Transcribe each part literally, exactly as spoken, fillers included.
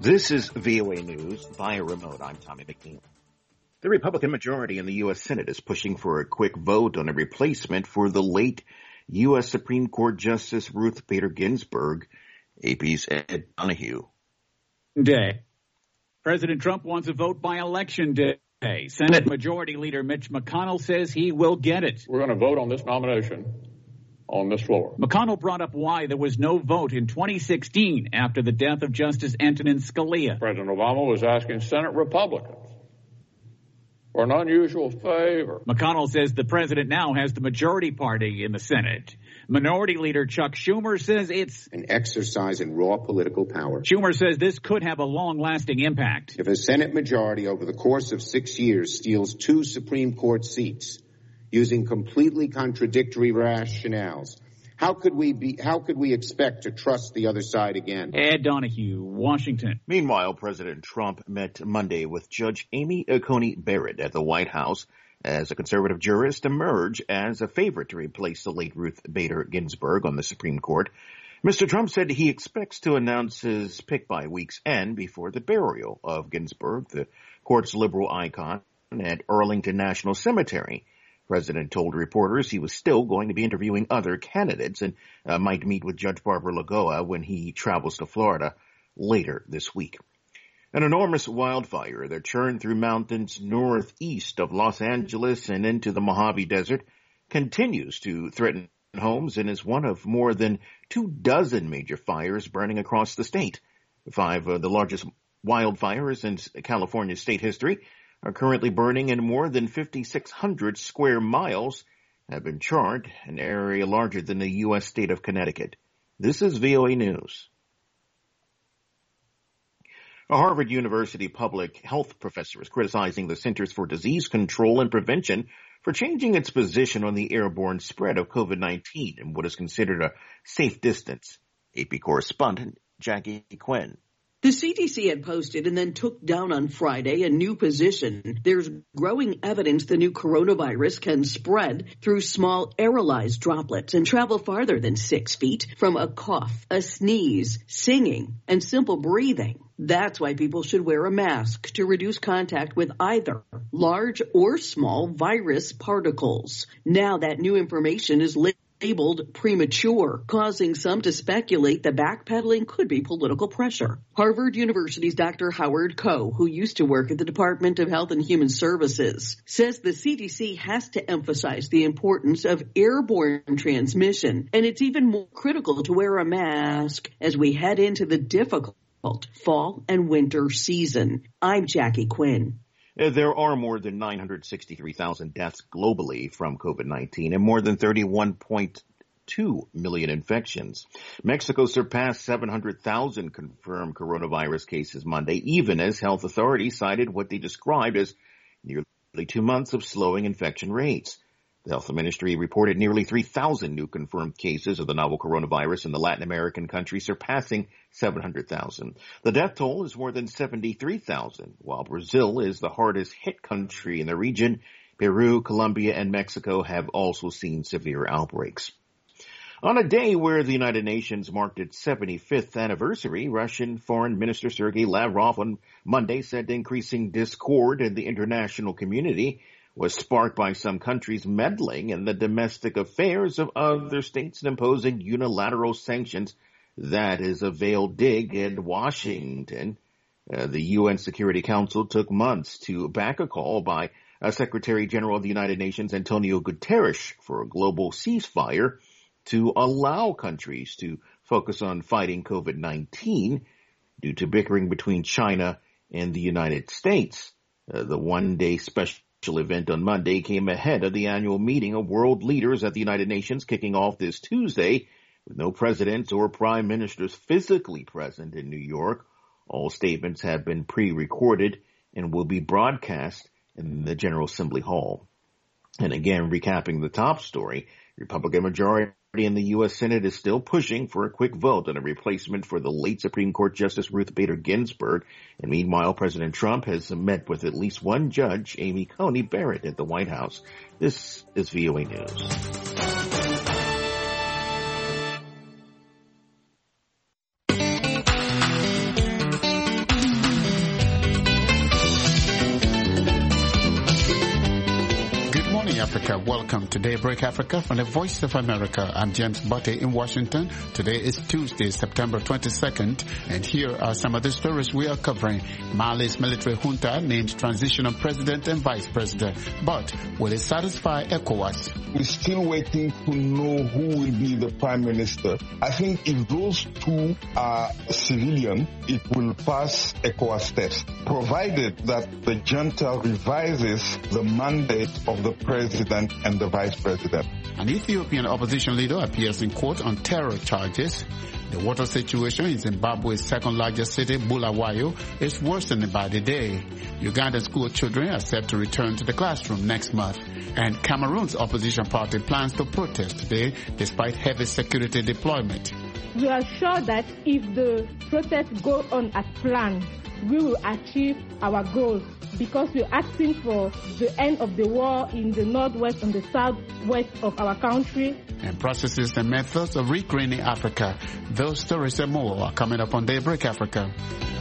This is V O A News via remote. I'm Tommy McNeil. The Republican majority in the U S Senate is pushing for a quick vote on a replacement for the late U S Supreme Court Justice Ruth Bader Ginsburg. A P's Ed Donahue. Day. President Trump wants a vote by election day. Senate Majority Leader Mitch McConnell says he will get it. We're going to vote on this nomination on this floor. McConnell brought up why there was no vote in twenty sixteen after the death of Justice Antonin Scalia. President Obama was asking Senate Republicans for an unusual favor. McConnell says the president now has the majority party in the Senate. Minority Leader Chuck Schumer says it's an exercise in raw political power. Schumer says this could have a long-lasting impact. If a Senate majority over the course of six years steals two Supreme Court seats using completely contradictory rationales, how could we be, how could we expect to trust the other side again? Ed Donahue, Washington. Meanwhile, President Trump met Monday with Judge Amy Coney Barrett at the White House as a conservative jurist emerged as a favorite to replace the late Ruth Bader Ginsburg on the Supreme Court. Mister Trump said he expects to announce his pick by week's end before the burial of Ginsburg, the court's liberal icon, at Arlington National Cemetery. The president told reporters he was still going to be interviewing other candidates and uh, might meet with Judge Barbara Lagoa when he travels to Florida later this week. An enormous wildfire that churned through mountains northeast of Los Angeles and into the Mojave Desert continues to threaten homes and is one of more than two dozen major fires burning across the state. Five of the largest wildfires in California state history are currently burning, and more than fifty-six hundred square miles have been charred, an area larger than the U S state of Connecticut. This is V O A News. A Harvard University public health professor is criticizing the Centers for Disease Control and Prevention for changing its position on the airborne spread of COVID nineteen in what is considered a safe distance. A P correspondent Jackie Quinn. The C D C had posted and then took down on Friday a new position. There's growing evidence the new coronavirus can spread through small aerolized droplets and travel farther than six feet from a cough, a sneeze, singing, and simple breathing. That's why people should wear a mask to reduce contact with either large or small virus particles. Now that new information is labeled premature, causing some to speculate the backpedaling could be political pressure. Harvard University's Doctor Howard Koh, who used to work at the Department of Health and Human Services, says the C D C has to emphasize the importance of airborne transmission, and it's even more critical to wear a mask as we head into the difficult fall and winter season. I'm Jackie Quinn. There are more than nine hundred sixty-three thousand deaths globally from COVID nineteen and more than thirty-one point two million infections. Mexico surpassed seven hundred thousand confirmed coronavirus cases Monday, even as health authorities cited what they described as nearly two months of slowing infection rates. The health ministry reported nearly three thousand new confirmed cases of the novel coronavirus in the Latin American country, surpassing seven hundred thousand. The death toll is more than seventy-three thousand, while Brazil is the hardest hit country in the region. Peru, Colombia, and Mexico have also seen severe outbreaks. On a day where the United Nations marked its seventy-fifth anniversary, Russian Foreign Minister Sergei Lavrov on Monday said increasing discord in the international community was sparked by some countries meddling in the domestic affairs of other states and imposing unilateral sanctions. That is a veiled dig at Washington. Uh, the U N Security Council took months to back a call by uh, Secretary General of the United Nations Antonio Guterres for a global ceasefire to allow countries to focus on fighting COVID nineteen due to bickering between China and the United States. Uh, the one-day special event on Monday came ahead of the annual meeting of world leaders at the United Nations kicking off this Tuesday, with no presidents or prime ministers physically present in New York. All statements have been pre-recorded and will be broadcast in the General Assembly Hall. And again, recapping the top story, Republican majority in the U S Senate is still pushing for a quick vote on a replacement for the late Supreme Court Justice Ruth Bader Ginsburg. And meanwhile, President Trump has met with at least one judge, Amy Coney Barrett, at the White House. This is V O A News. Africa. Welcome to Daybreak Africa from the Voice of America. I'm James Botte in Washington. Today is Tuesday, September twenty-second, and here are some of the stories we are covering. Mali's military junta names transitional president and vice president, but will it satisfy ECOWAS? We're still waiting to know who will be the prime minister. I think if those two are civilian, it will pass ECOWAS test, provided that the junta revises the mandate of the president and the vice president. An Ethiopian opposition leader appears in court on terror charges. The water situation in Zimbabwe's second largest city, Bulawayo, is worsening by the day. Ugandan school children are set to return to the classroom next month. And Cameroon's opposition party plans to protest today despite heavy security deployment. We are sure that if the protests go on as planned, we will achieve our goals, because we're asking for the end of the war in the northwest and the southwest of our country. And processes and methods of regreening Africa. Those stories and more are coming up on Daybreak Africa.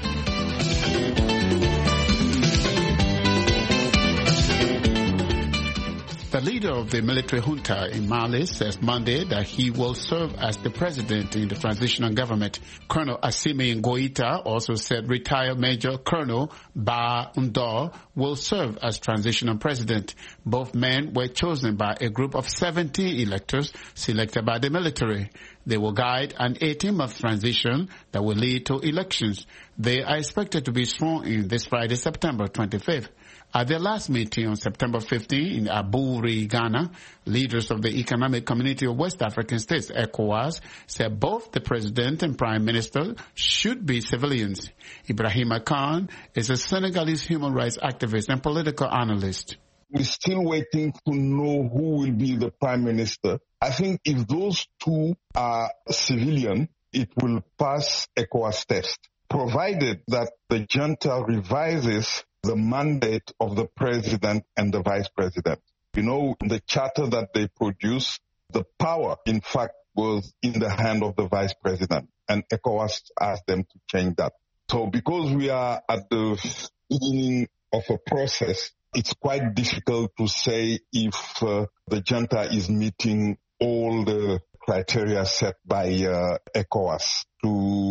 The leader of the military junta in Mali says Monday that he will serve as the president in the transitional government. Colonel Assimi Goita also said retired Major Colonel Ba Ndor will serve as transitional president. Both men were chosen by a group of seventeen electors selected by the military. They will guide an eighteen-month transition that will lead to elections. They are expected to be sworn in this Friday, September twenty-fifth. At their last meeting on September fifteenth in Abuja, Ghana, leaders of the Economic Community of West African States, ECOWAS, said both the president and prime minister should be civilians. Ibrahima Khan is a Senegalese human rights activist and political analyst. We're still waiting to know who will be the prime minister. I think if those two are civilian, it will pass ECOWAS test, provided that the junta revises the mandate of the president and the vice president. You know, the charter that they produced, the power, in fact, was in the hand of the vice president, and ECOWAS asked them to change that. So because we are at the beginning of a process, it's quite difficult to say if uh, the junta is meeting all the criteria set by uh, ECOWAS to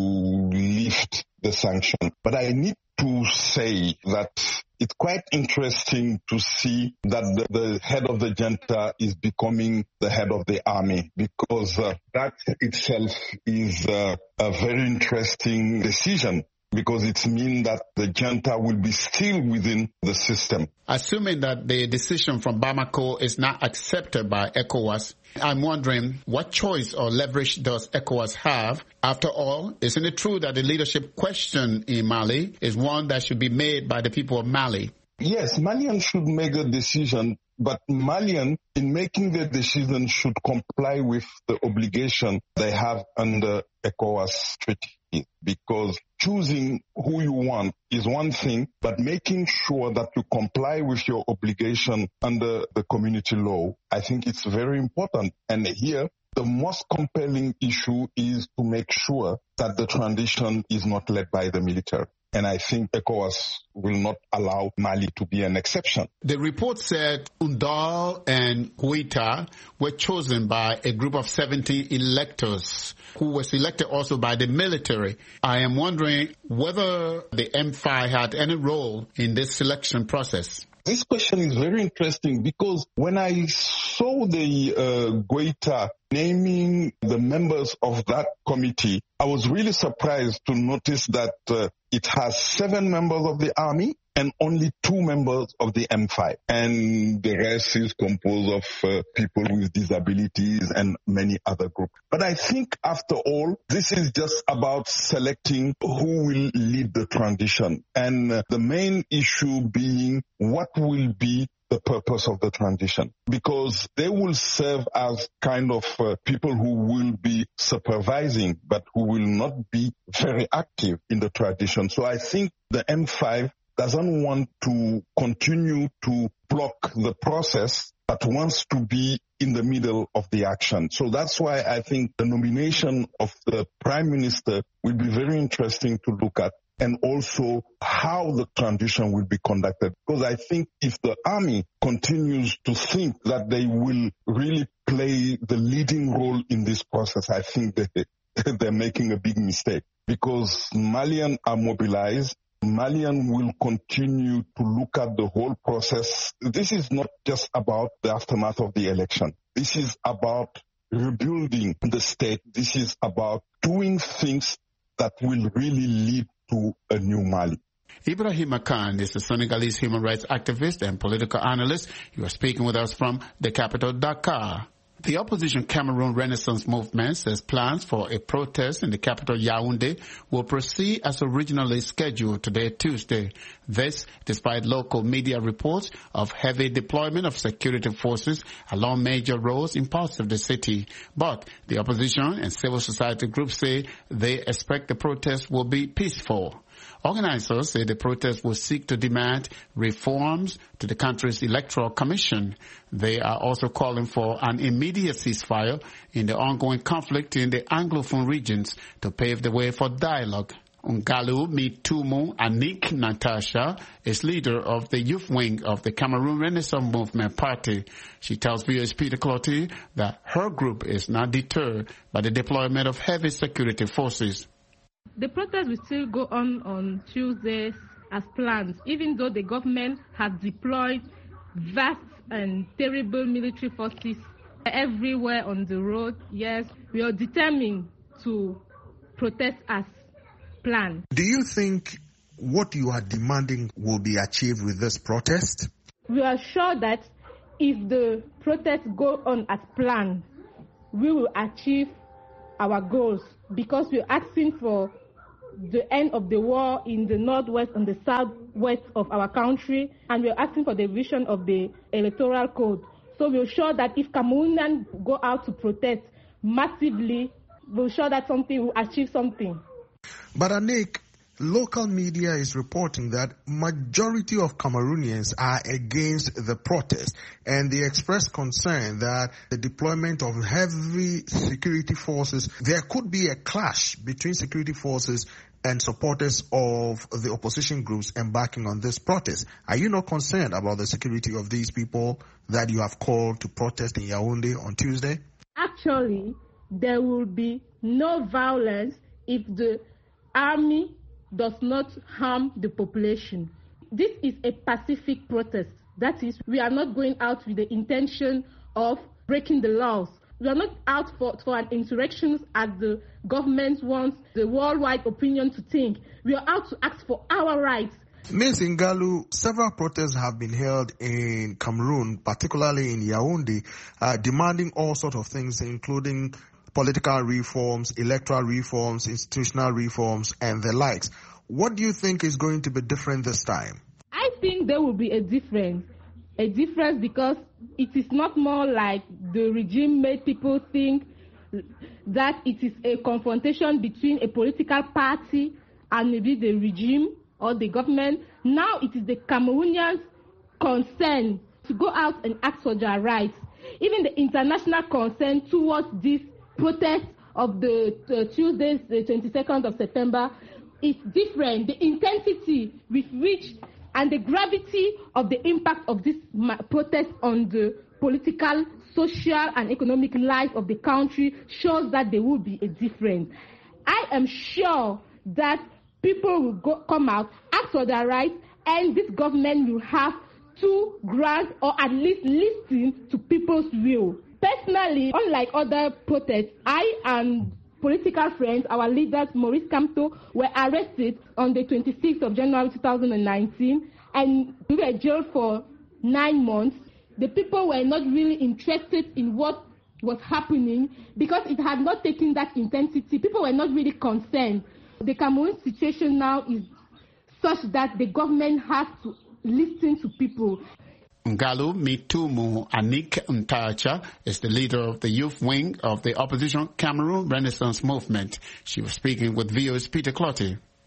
lift the sanction. But I need to say that it's quite interesting to see that the, the head of the junta is becoming the head of the army, because uh, that itself is uh, a very interesting decision, because it means that the junta will be still within the system. Assuming that the decision from Bamako is not accepted by ECOWAS, I'm wondering what choice or leverage does ECOWAS have? After all, isn't it true that the leadership question in Mali is one that should be made by the people of Mali? Yes, Malians should make a decision, but Malians, in making the decision, should comply with the obligation they have under ECOWAS treaty. Because choosing who you want is one thing, but making sure that you comply with your obligation under the community law, I think it's very important. And here, the most compelling issue is to make sure that the transition is not led by the military. And I think ECOWAS will not allow Mali to be an exception. The report said Ndor and Goita were chosen by a group of seventy electors who were selected also by the military. I am wondering whether the M five had any role in this selection process. This question is very interesting, because when I saw the uh, Goita naming the members of that committee, I was really surprised to notice that uh, it has seven members of the army and only two members of the M five. And the rest is composed of uh, people with disabilities and many other groups. But I think after all, this is just about selecting who will lead the transition. And uh, the main issue being what will be the purpose of the transition, because they will serve as kind of uh, people who will be supervising, but who will not be very active in the transition. So I think the M five doesn't want to continue to block the process, but wants to be in the middle of the action. So that's why I think the nomination of the prime minister will be very interesting to look at, and also how the transition will be conducted. Because I think if the army continues to think that they will really play the leading role in this process, I think they, they're making a big mistake. Because Malians are mobilized. Malians will continue to look at the whole process. This is not just about the aftermath of the election. This is about rebuilding the state. This is about doing things that will really lead to a new Mali. Ibrahima Khan is a Senegalese human rights activist and political analyst. You are speaking with us from the capital, Dakar. The opposition Cameroon Renaissance Movement says plans for a protest in the capital Yaoundé will proceed as originally scheduled today, Tuesday. This, despite local media reports of heavy deployment of security forces along major roads in parts of the city. But the opposition and civil society groups say they expect the protest will be peaceful. Organizers say the protest will seek to demand reforms to the country's electoral commission. They are also calling for an immediate ceasefire in the ongoing conflict in the Anglophone regions to pave the way for dialogue. Ungalu Mitumu Anik Natasha is leader of the youth wing of the Cameroon Renaissance Movement Party. She tells V O A's Peter Clotty that her group is not deterred by the deployment of heavy security forces. The protest will still go on on Tuesdays as planned, even though the government has deployed vast and terrible military forces everywhere on the road. Yes, we are determined to protest as planned. Do you think what you are demanding will be achieved with this protest? We are sure that if the protests go on as planned, we will achieve our goals, because we are asking for the end of the war in the northwest and the southwest of our country, and we are asking for the revision of the electoral code. So we are sure that if Cameroonians go out to protest massively, we are sure that something will achieve something. But Anik, local media is reporting that majority of Cameroonians are against the protest, and they express concern that the deployment of heavy security forces, there could be a clash between security forces and supporters of the opposition groups embarking on this protest. Are you not concerned about the security of these people that you have called to protest in Yaoundé on Tuesday? Actually, there will be no violence if the army does not harm the population. This is a pacific protest. That is, we are not going out with the intention of breaking the laws. We are not out for, for an insurrection as the government wants the worldwide opinion to think. We are out to ask for our rights. Miz Ngalu, several protests have been held in Cameroon, particularly in Yaoundé, uh, demanding all sorts of things, including political reforms, electoral reforms, institutional reforms, and the likes. What do you think is going to be different this time? I think there will be a difference. A difference because it is not more like the regime made people think that it is a confrontation between a political party and maybe the regime or the government. Now it is the Cameroonians' concern to go out and ask for their rights. Even the international concern towards this protest of the uh, Tuesday, the twenty-second of September, is different. The intensity with which and the gravity of the impact of this protest on the political, social, and economic life of the country shows that there will be a difference. I am sure that people will go, come out, ask for their rights, and this government will have to grant or at least listen to people's will. Personally, unlike other protests, I and political friends, our leaders, Maurice Kamto, were arrested on the twenty-sixth of January two thousand nineteen, and we were jailed for nine months. The people were not really interested in what was happening because it had not taken that intensity. People were not really concerned. The Cameroon situation now is such that the government has to listen to people. Ngalu Mitumu Anik Ntacha is the leader of the youth wing of the opposition Cameroon Renaissance Movement. She was speaking with V O A's Peter Clotty.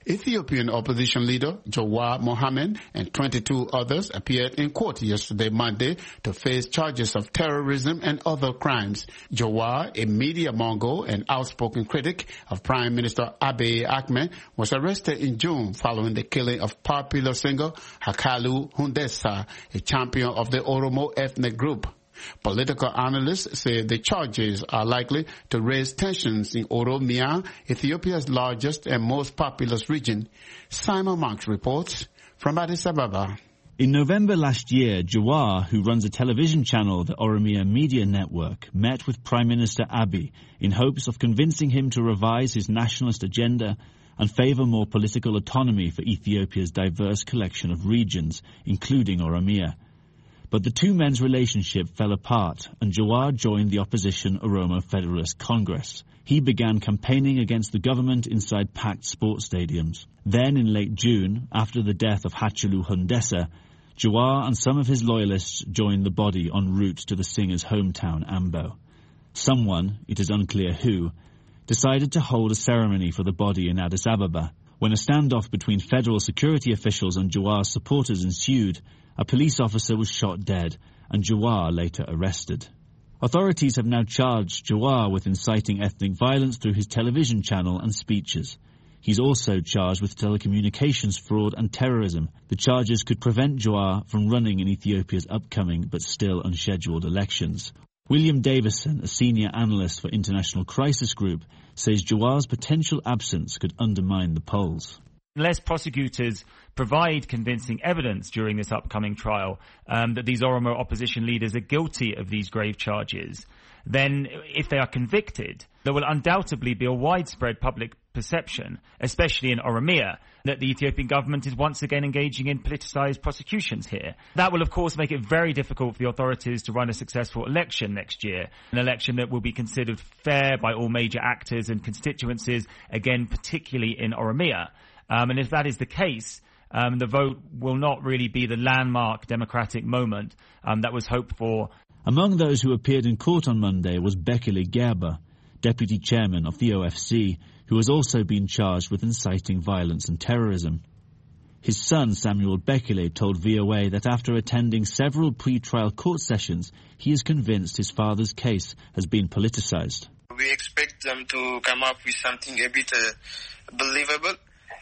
Ethiopian opposition leader Jawar Mohammed and twenty-two others appeared in court yesterday Monday to face charges of terrorism and other crimes. Jawar, a media mogul and outspoken critic of Prime Minister Abiy Ahmed, was arrested in June following the killing of popular singer Hakalu Hundessa, a champion of the Oromo ethnic group. Political analysts say the charges are likely to raise tensions in Oromia, Ethiopia's largest and most populous region. Simon Marks reports from Addis Ababa. In November last year, Jawar, who runs a television channel, the Oromia Media Network, met with Prime Minister Abiy in hopes of convincing him to revise his nationalist agenda and favour more political autonomy for Ethiopia's diverse collection of regions, including Oromia. But the two men's relationship fell apart and Jawar joined the opposition Oromo Federalist Congress. He began campaigning against the government inside packed sports stadiums. Then in late June, after the death of Hakalu Hundessa, Jawar and some of his loyalists joined the body en route to the singer's hometown, Ambo. Someone, it is unclear who, decided to hold a ceremony for the body in Addis Ababa. When a standoff between federal security officials and Jawar's supporters ensued, a police officer was shot dead and Jawar later arrested. Authorities have now charged Jawar with inciting ethnic violence through his television channel and speeches. He's also charged with telecommunications fraud and terrorism. The charges could prevent Jawar from running in Ethiopia's upcoming but still unscheduled elections. William Davison, a senior analyst for International Crisis Group, says Jawar's potential absence could undermine the polls. Unless prosecutors provide convincing evidence during this upcoming trial um, that these Oromo opposition leaders are guilty of these grave charges, then if they are convicted, there will undoubtedly be a widespread public perception, especially in Oromia, that the Ethiopian government is once again engaging in politicized prosecutions here. That will, of course, make it very difficult for the authorities to run a successful election next year, an election that will be considered fair by all major actors and constituencies, again, particularly in Oromia. Um, and if that is the case, um, the vote will not really be the landmark democratic moment um, that was hoped for. Among those who appeared in court on Monday was Bekele Gerba, deputy chairman of the O F C, who has also been charged with inciting violence and terrorism. His son, Samuel Bekele, told V O A that after attending several pre-trial court sessions, he is convinced his father's case has been politicized. We expect them to come up with something a bit uh, believable,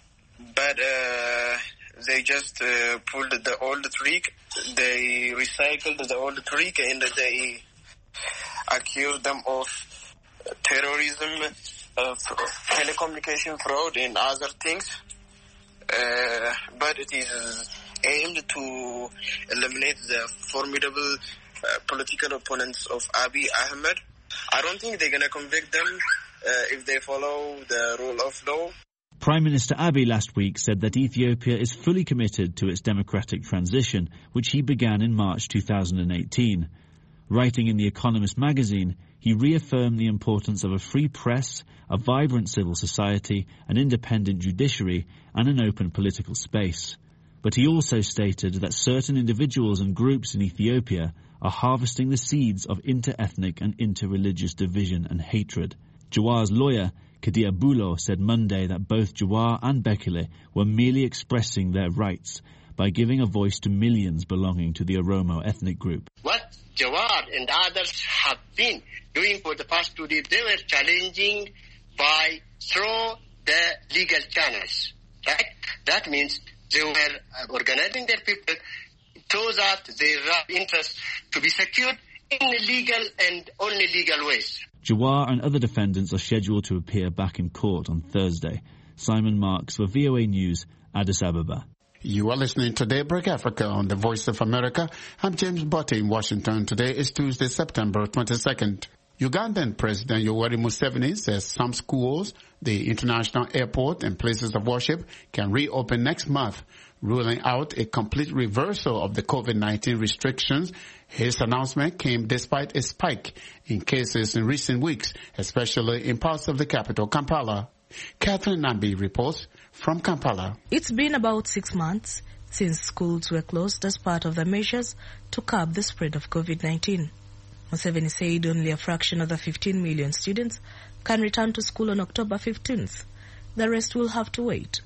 but uh, they just uh, pulled the old trick. They recycled the old trick and they accused them of terrorism, uh, telecommunication fraud and other things. Uh, but it is aimed to eliminate the formidable uh, political opponents of Abiy Ahmed. I don't think they're going to convict them uh, if they follow the rule of law. Prime Minister Abiy last week said that Ethiopia is fully committed to its democratic transition, which he began in March two thousand eighteen. Writing in The Economist magazine, he reaffirmed the importance of a free press, a vibrant civil society, an independent judiciary, and an open political space. But he also stated that certain individuals and groups in Ethiopia are harvesting the seeds of inter-ethnic and inter-religious division and hatred. Jawar's lawyer, Kadia Bulo, said Monday that both Jawar and Bekele were merely expressing their rights by giving a voice to millions belonging to the Oromo ethnic group. What Jawar and others have been doing for the past two days, they were challenging by through the legal channels, right? That means they were organizing their people so that their interests to be secured in legal and only legal ways. Jawar and other defendants are scheduled to appear back in court on Thursday. Simon Marks for V O A News, Addis Ababa. You are listening to Daybreak Africa on the Voice of America. I'm James Botte in Washington. Today is Tuesday, September twenty-second. Ugandan President Yoweri Museveni says some schools, the international airport, and places of worship can reopen next month, ruling out a complete reversal of the COVID nineteen restrictions. His announcement came despite a spike in cases in recent weeks, especially in parts of the capital, Kampala. Catherine Nambi reports from Kampala. It's been about six months since schools were closed as part of the measures to curb the spread of COVID nineteen. Museveni said only a fraction of the fifteen million students can return to school on October fifteenth. The rest will have to wait.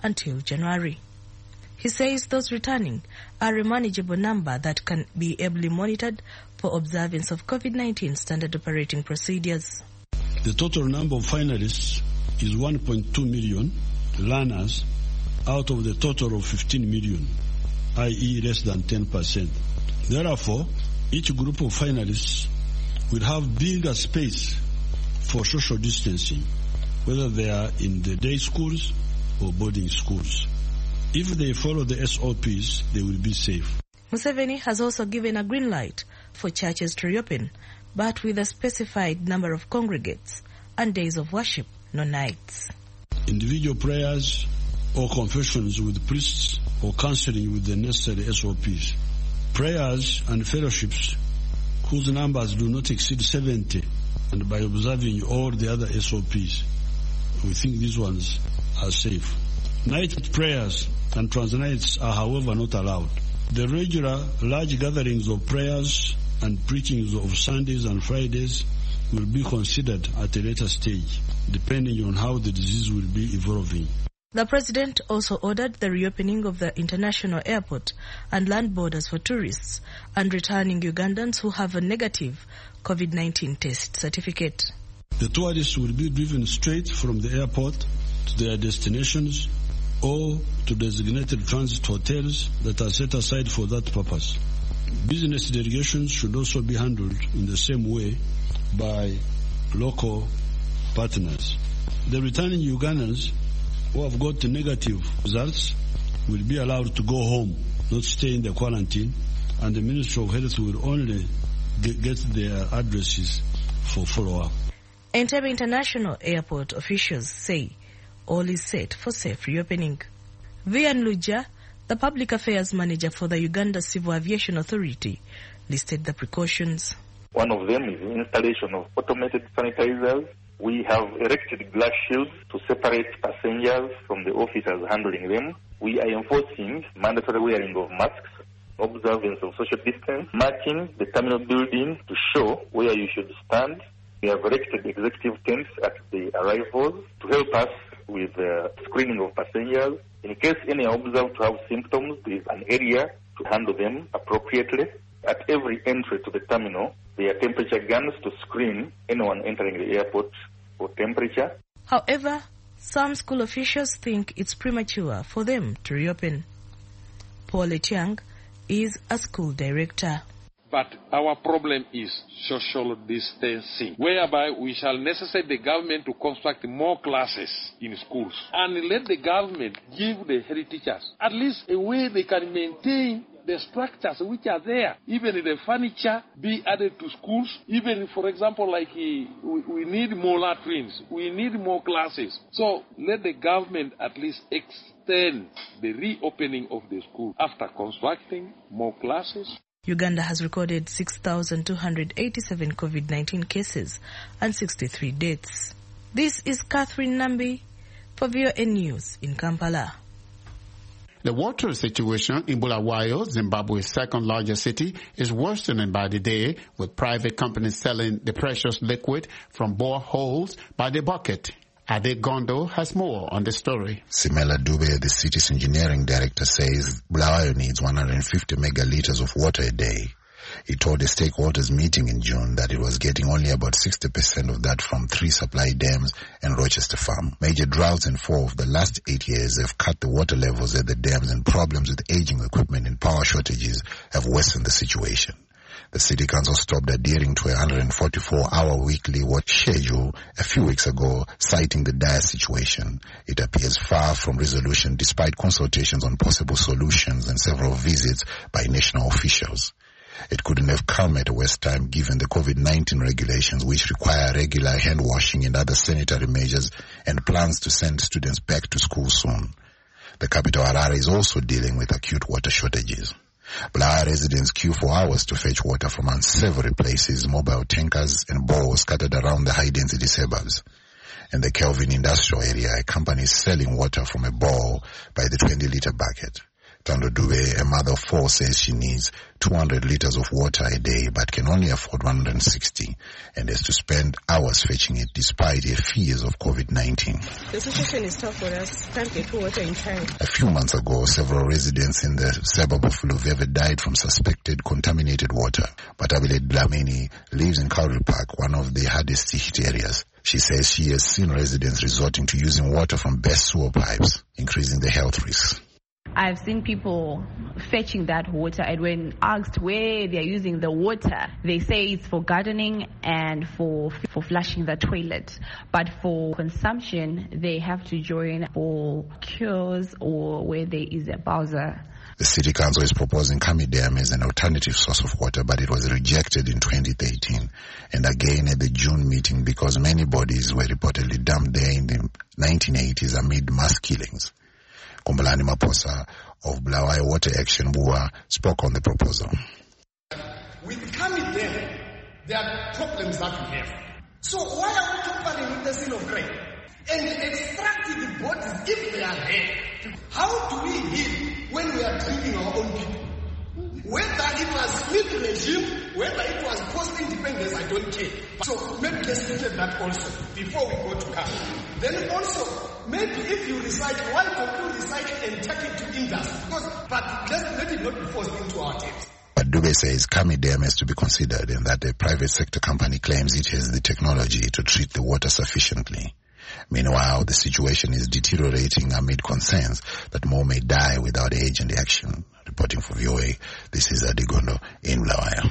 until January. He says those returning are a manageable number that can be ably monitored for observance of COVID nineteen standard operating procedures. The total number of finalists is one point two million learners out of the total of fifteen million, that is less than ten percent. Therefore, each group of finalists will have bigger space for social distancing, whether they are in the day schools or boarding schools. If they follow the S O Ps, they will be safe. Museveni has also given a green light for churches to reopen, but with a specified number of congregates and days of worship, no nights. Individual prayers or confessions with priests or counseling with the necessary S O Ps. Prayers and fellowships whose numbers do not exceed seventy, and by observing all the other S O Ps, we think these ones are safe. Night prayers and transnights are, however, not allowed. The regular large gatherings of prayers and preachings of Sundays and Fridays will be considered at a later stage, depending on how the disease will be evolving. The president also ordered the reopening of the international airport and land borders for tourists and returning Ugandans who have a negative COVID nineteen test certificate. The tourists will be driven straight from the airport to their destinations or to designated transit hotels that are set aside for that purpose. Business delegations should also be handled in the same way by local partners. The returning Ugandans who have got negative results will be allowed to go home, not stay in the quarantine, and the Ministry of Health will only get their addresses for follow-up. Entebbe International Airport officials say all is set for safe reopening. Vian Luja, the public affairs manager for the Uganda Civil Aviation Authority, listed the precautions. One of them is the installation of automated sanitizers. We have erected glass shields to separate passengers from the officers handling them. We are enforcing mandatory wearing of masks, observance of social distance, marking the terminal building to show where you should stand. We have erected executive tents at the arrivals to help us with the screening of passengers. In case any are observed to have symptoms, there is an area to handle them appropriately. At every entry to the terminal, there are temperature guns to screen anyone entering the airport for temperature. However, some school officials think it's premature for them to reopen. Paul Etiang is a school director. But our problem is social distancing, whereby we shall necessitate the government to construct more classes in schools and let the government give the head teachers at least a way they can maintain the structures which are there, even the furniture be added to schools, even, for example, like uh, we, we need more latrines, we need more classes. So let the government at least extend the reopening of the school after constructing more classes. Uganda has recorded six thousand two hundred eighty-seven COVID nineteen cases and sixty-three deaths. This is Catherine Nambi for V O N News in Kampala. The water situation in Bulawayo, Zimbabwe's second largest city, is worsening by the day, with private companies selling the precious liquid from boreholes by the bucket. Ade Gondo has more on the story. Simela Dube, the city's engineering director, says Bulawayo needs one hundred fifty megaliters of water a day. He told a stakeholders meeting in June that it was getting only about sixty percent of that from three supply dams and Rochester Farm. Major droughts in four of the last eight years have cut the water levels at the dams, and problems with aging equipment and power shortages have worsened the situation. The city council stopped adhering to a one hundred forty-four hour weekly watch schedule a few weeks ago, citing the dire situation. It appears far from resolution despite consultations on possible solutions and several visits by national officials. It couldn't have come at a worse time given the COVID nineteen regulations, which require regular hand washing and other sanitary measures, and plans to send students back to school soon. The capital, Harare, is also dealing with acute water shortages. Bulawayo residents queue for hours to fetch water from unsavory places, mobile tankers and bores scattered around the high-density suburbs. In the Kelvin industrial area, a company is selling water from a bore by the twenty litre bucket. Tando Dube, a mother of four, says she needs two hundred liters of water a day but can only afford one hundred sixty and has to spend hours fetching it despite her fears of COVID nineteen. The situation is tough for us. Can't get water in time. A few months ago, several residents in the suburb of Luveve died from suspected contaminated water. But Abile Dlamini lives in Kauri Park, one of the hardest hit areas. She says she has seen residents resorting to using water from best sewer pipes, increasing the health risks. I've seen people fetching that water, and when asked where they're using the water, they say it's for gardening and for for flushing the toilet. But for consumption, they have to join for cures or where there is a bowser. The City Council is proposing Kami Dam as an alternative source of water, but it was rejected in twenty thirteen and again at the June meeting because many bodies were reportedly dumped there in the nineteen eighties amid mass killings. Kumbulani Maposa of Bulawayo Water Action B U A spoke on the proposal. With Kami Dam, there are problems that we have. So why are we tampering with the seal of grain and extracting the bodies if they are there? How do we heal when we are treating our own people? Whether it was Smith regime, whether it was post-independence, I don't care. So maybe let's look at that also before we go to Kami. Then also, maybe if you recycle, why don't you recycle and take it to industry? Because, but let's let it not be forced into our taps. But Dube says Kami Dam has to be considered and that a private sector company claims it has the technology to treat the water sufficiently. Meanwhile, the situation is deteriorating amid concerns that more may die without urgent action. Reporting for V O A, this is Adigondo in Bulawayo.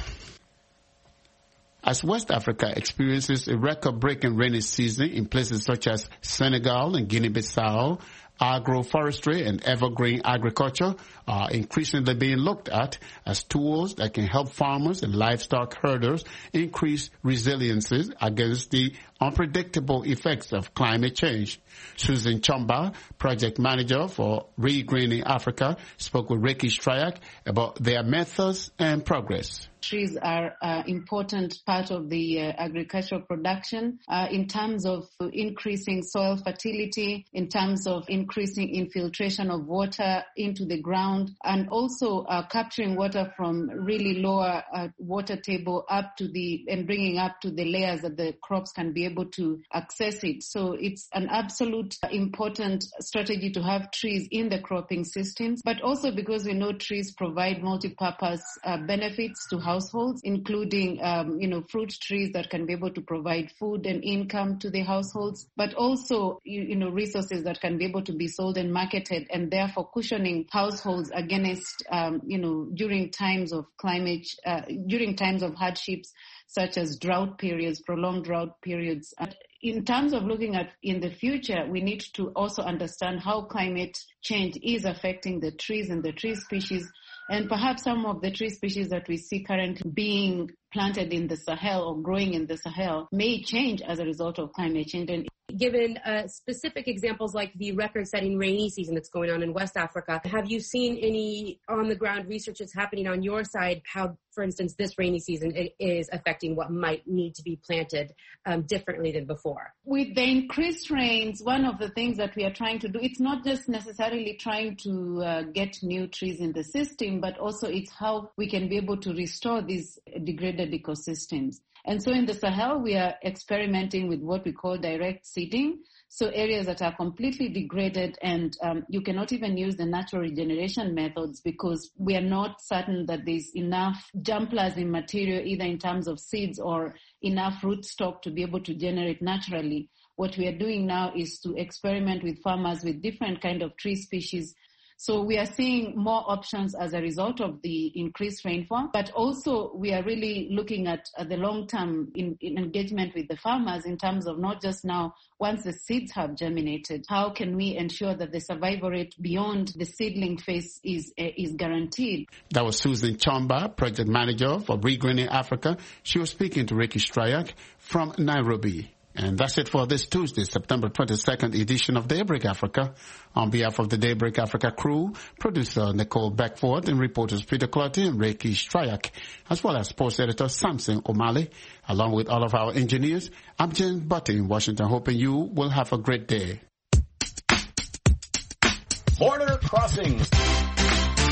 As West Africa experiences a record-breaking rainy season in places such as Senegal and Guinea-Bissau, agroforestry and evergreen agriculture are increasingly being looked at as tools that can help farmers and livestock herders increase resiliences against the unpredictable effects of climate change. Susan Chomba, project manager for Regreening Africa, spoke with Ricky Stryak about their methods and progress. Trees are an important part of the uh, agricultural production uh, in terms of increasing soil fertility, in terms of increasing infiltration of water into the ground, and also uh, capturing water from really lower uh, water table up to the, and bringing up to the layers that the crops can be able to access it. So it's an absolute important strategy to have trees in the cropping systems, but also because we know trees provide multi-purpose uh, benefits to households, including, um, you know, fruit trees that can be able to provide food and income to the households, but also, you, you know, resources that can be able to be sold and marketed, and therefore cushioning households against, um, you know, during times of climate, uh, during times of hardships, such as drought periods, prolonged drought periods. In terms of looking at in the future, we need to also understand how climate change is affecting the trees and the tree species, and perhaps some of the tree species that we see currently being planted in the Sahel or growing in the Sahel may change as a result of climate change. And given uh, specific examples like the record-setting rainy season that's going on in West Africa, have you seen any on-the-ground research that's happening on your side, how, for instance, this rainy season is affecting what might need to be planted um, differently than before? With the increased rains, one of the things that we are trying to do, it's not just necessarily trying to uh, get new trees in the system, but also it's how we can be able to restore these degraded ecosystems. And so in the Sahel, we are experimenting with what we call direct seeding. So areas that are completely degraded, and um, you cannot even use the natural regeneration methods because we are not certain that there's enough germplasm material, either in terms of seeds or enough root stock to be able to generate naturally. What we are doing now is to experiment with farmers with different kind of tree species. So we are seeing more options as a result of the increased rainfall, but also we are really looking at, at the long-term in, in engagement with the farmers in terms of not just now, once the seeds have germinated, how can we ensure that the survival rate beyond the seedling phase is uh, is guaranteed? That was Susan Chomba, project manager for Regreening Africa. She was speaking to Ricky Stryak from Nairobi. And that's it for this Tuesday, September twenty-second edition of Daybreak Africa. On behalf of the Daybreak Africa crew, producer Nicole Beckford and reporters Peter Clotty and Ricky Stryak, as well as sports editor Samson O'Malley, along with all of our engineers, I'm James Butty in Washington, hoping you will have a great day. Border Crossings.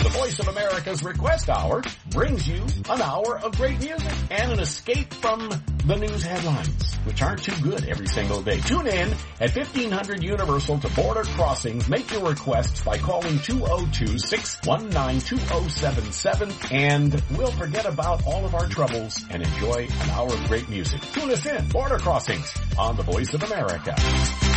The Voice of America's Request Hour brings you an hour of great music and an escape from the news headlines, which aren't too good every single day. Tune in at fifteen hundred Universal to Border Crossings. Make your requests by calling two oh two, six one nine, two oh seven seven, and we'll forget about all of our troubles and enjoy an hour of great music. Tune us in, Border Crossings, on the Voice of America.